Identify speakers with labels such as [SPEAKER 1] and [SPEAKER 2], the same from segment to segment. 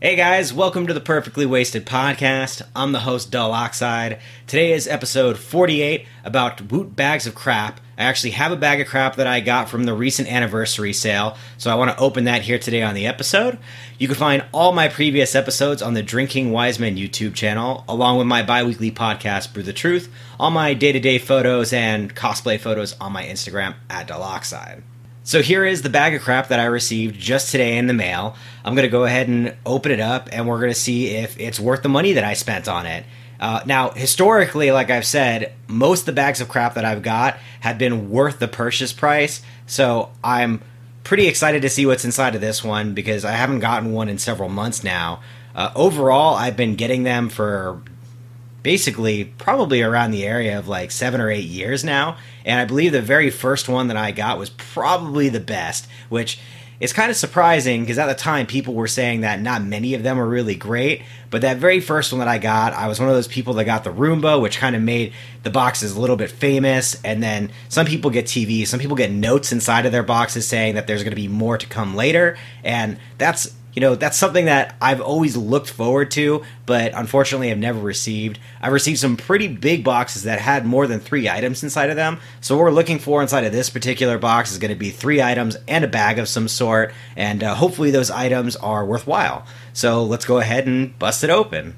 [SPEAKER 1] Hey guys, welcome to the Perfectly Wasted Podcast. I'm the host, Dull Oxide. Today is episode 48 about Woot Bags of Crap. I actually have a bag of crap that I got from the recent anniversary sale, so I want to open that here today on the episode. You can find all my previous episodes on the Drinking Wise Men YouTube channel, along with my bi-weekly podcast, Brew the Truth, all my day-to-day photos and cosplay photos on my Instagram, @DullOxide. So here is the bag of crap that I received just today in the mail. I'm going to go ahead and open it up, and we're going to see if it's worth the money that I spent on it. Now, historically, like I've said, most of the bags of crap that I've got have been worth the purchase price, so I'm pretty excited to see what's inside of this one, because I haven't gotten one in several months now. Overall, I've been getting them for basically probably around the area of like 7 or 8 years now, and I believe the very first one that I got was probably the best, which is kind of surprising because at the time people were saying that not many of them were really great, but that very first one that I got, I was one of those people that got the Roomba, which kind of made the boxes a little bit famous, and then some people get TVs, some people get notes inside of their boxes saying that there's going to be more to come later, and that's something that I've always looked forward to, but unfortunately I've never received. I've received some pretty big boxes that had more than 3 items inside of them, so what we're looking for inside of this particular box is going to be 3 items and a bag of some sort, and hopefully those items are worthwhile. So let's go ahead and bust it open.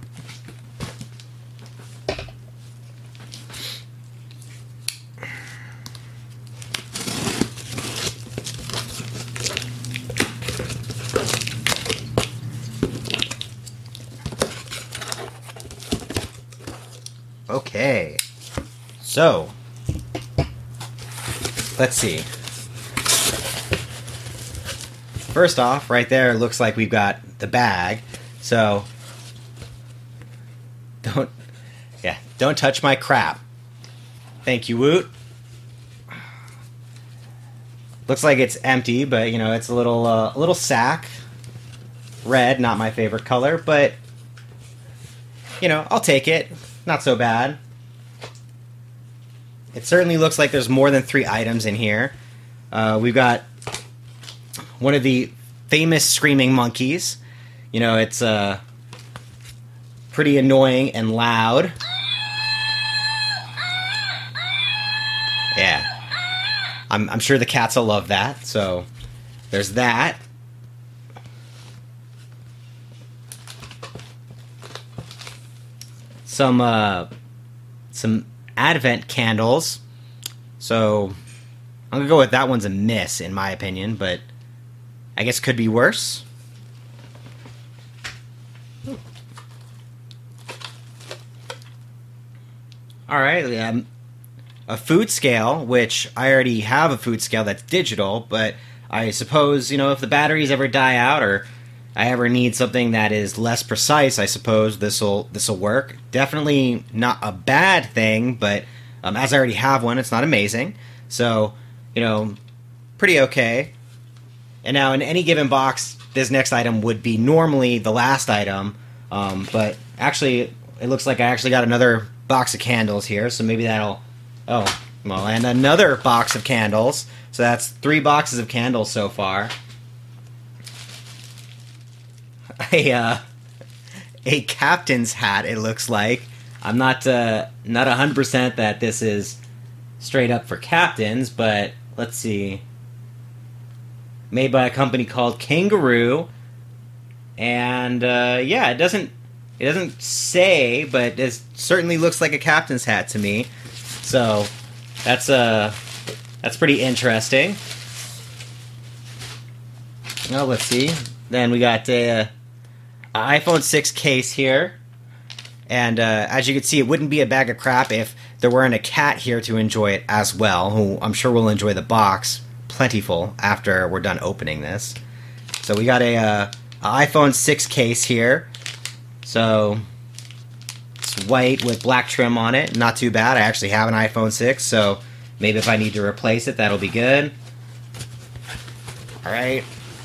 [SPEAKER 1] Okay, so let's see. First off, right there, it looks like we've got the bag. So don't touch my crap. Thank you, Woot. Looks like it's empty, but it's a little sack. Red, not my favorite color, but I'll take it. Not so bad. It certainly looks like there's more than 3 items in here. We've got one of the famous screaming monkeys. It's pretty annoying and loud. Yeah. I'm sure the cats will love that, so there's that. Some Advent candles. So I'm gonna go with that one's a miss in my opinion, but I guess could be worse. Alright, a food scale, which I already have a food scale that's digital, but I suppose, if the batteries ever die out or I ever need something that is less precise, I suppose this'll work. Definitely not a bad thing, but as I already have one, it's not amazing. So, pretty okay. And now in any given box, this next item would be normally the last item, but actually, it looks like I actually got another box of candles here, so maybe that'll... Oh, well, and another box of candles. So that's 3 boxes of candles so far. A captain's hat, it looks like. I'm not 100% that this is straight up for captains, but let's see. Made by a company called Kangaroo, and yeah, it doesn't say, but it certainly looks like a captain's hat to me. So that's pretty interesting. Well, let's see. Then we got a iPhone 6 case here, and as you can see, it wouldn't be a bag of crap if there weren't a cat here to enjoy it as well, who I'm sure will enjoy the box plentiful after we're done opening this. So we got a iPhone 6 case here. So it's white with black trim on it, not too bad. I actually have an iPhone 6, so maybe if I need to replace it, that'll be good. Alright.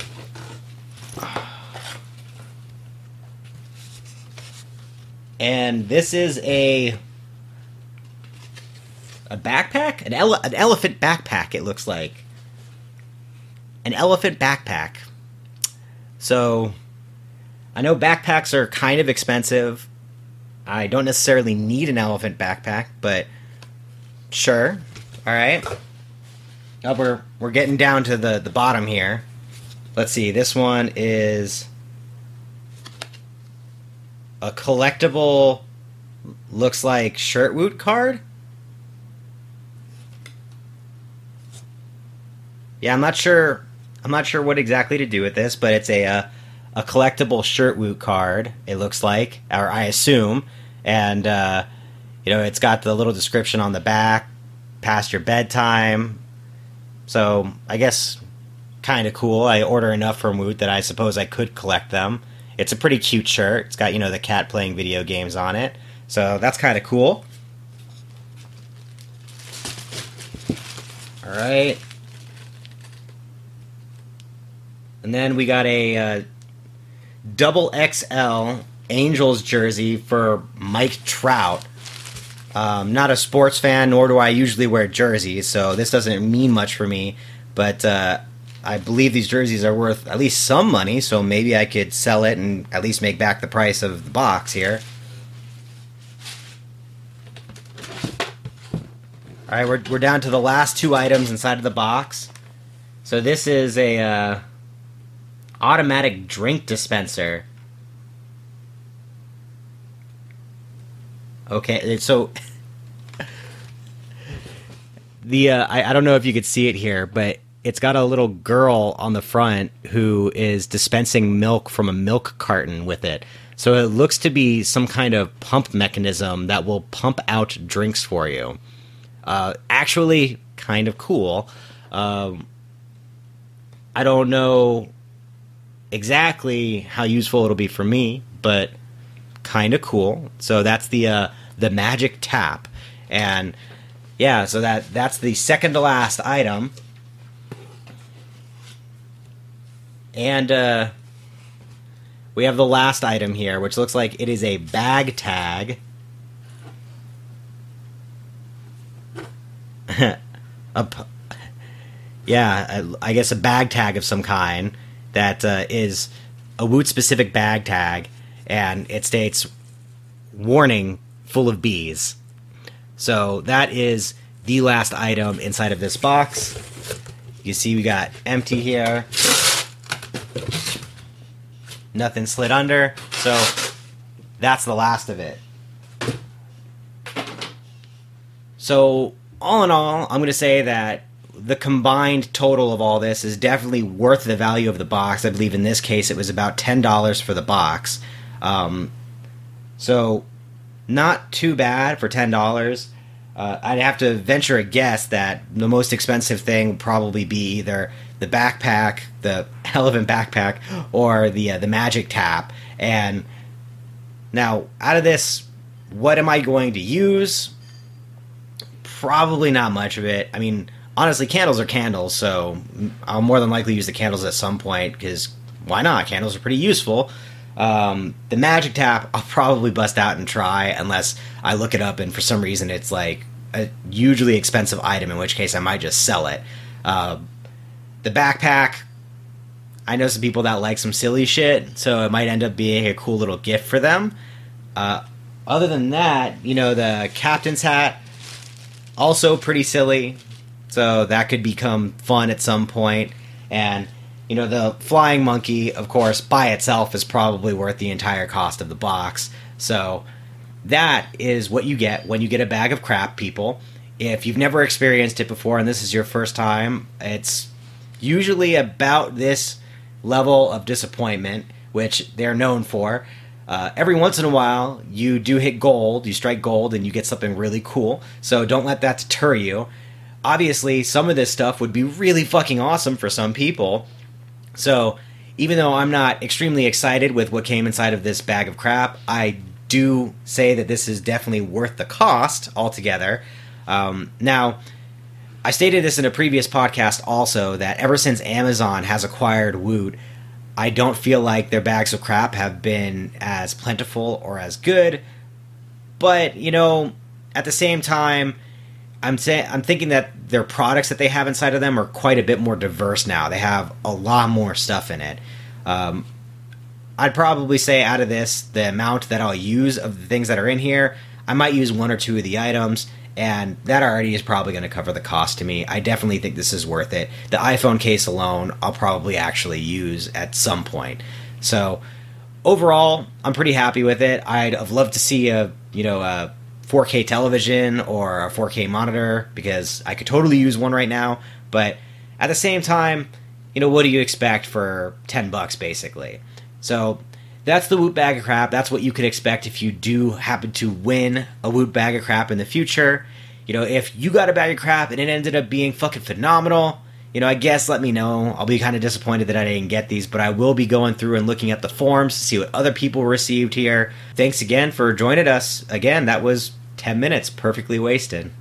[SPEAKER 1] And this is a backpack? An elephant backpack, it looks like. An elephant backpack. So, I know backpacks are kind of expensive. I don't necessarily need an elephant backpack, but sure. All right. Oh, we're getting down to the bottom here. Let's see. This one is a collectible, looks like Shirtwoot card. Yeah, I'm not sure what exactly to do with this, but it's a collectible Shirtwoot card. It looks like, or I assume, and it's got the little description on the back, past your bedtime. So I guess kind of cool. I order enough from Woot that I suppose I could collect them. It's a pretty cute shirt. It's got the cat playing video games on it, so that's kind of cool. All right. And then we got a double XL Angels jersey for Mike Trout. Not a sports fan, nor do I usually wear jerseys, so this doesn't mean much for me. But I believe these jerseys are worth at least some money, so maybe I could sell it and at least make back the price of the box here. All right, we're down to the last two items inside of the box. So this is a automatic drink dispenser. Okay, so I don't know if you could see it here, but it's got a little girl on the front who is dispensing milk from a milk carton with it. So it looks to be some kind of pump mechanism that will pump out drinks for you. Actually, kind of cool. I don't know exactly how useful it'll be for me, but kind of cool. So that's the magic tap, and yeah, so that's the second to last item, and we have the last item here, which looks like it is a bag tag. I guess a bag tag of some kind that is a Woot-specific bag tag, and it states, "Warning, full of bees." So that is the last item inside of this box. You see we got empty here. Nothing slid under, so that's the last of it. So all in all, I'm going to say that the combined total of all this is definitely worth the value of the box. I believe in this case it was about $10 for the box. So not too bad for $10. I'd have to venture a guess that the most expensive thing would probably be either the backpack, the elephant backpack, or the magic tap. And now, out of this, what am I going to use? Probably not much of it. I mean, honestly, candles are candles, so I'll more than likely use the candles at some point, because why not? Candles are pretty useful. The magic tap, I'll probably bust out and try, unless I look it up and for some reason it's like a hugely expensive item, in which case I might just sell it. The backpack, I know some people that like some silly shit, so it might end up being a cool little gift for them. Other than that, the captain's hat, also pretty silly, so that could become fun at some point. And the flying monkey, of course, by itself is probably worth the entire cost of the box. So that is what you get when you get a bag of crap, people. If you've never experienced it before and this is your first time, it's usually about this level of disappointment, which they're known for. Every once in a while, you do hit gold, you strike gold, and you get something really cool. So don't let that deter you. Obviously, some of this stuff would be really fucking awesome for some people. So even though I'm not extremely excited with what came inside of this bag of crap, I do say that this is definitely worth the cost altogether. Now, I stated this in a previous podcast also, that ever since Amazon has acquired Woot, I don't feel like their bags of crap have been as plentiful or as good. But, at the same time, I'm thinking that their products that they have inside of them are quite a bit more diverse now. They have a lot more stuff in it. I'm I'd probably say out of this, the amount that I'll use of the things that are in here, I might use 1 or 2 of the items, and that already is probably going to cover the cost to me. I definitely think this is worth it. The iPhone case alone, I'll probably actually use at some point. So overall, I'm pretty happy with it. I'd have loved to see a 4K television or a 4K monitor, because I could totally use one right now. But at the same time, what do you expect for $10 basically? So that's the Woot Bag of Crap. That's what you could expect if you do happen to win a Woot Bag of Crap in the future. If you got a bag of crap and it ended up being fucking phenomenal, I guess let me know. I'll be kind of disappointed that I didn't get these, but I will be going through and looking at the forums to see what other people received here. Thanks again for joining us. Again, that was 10 minutes perfectly wasted.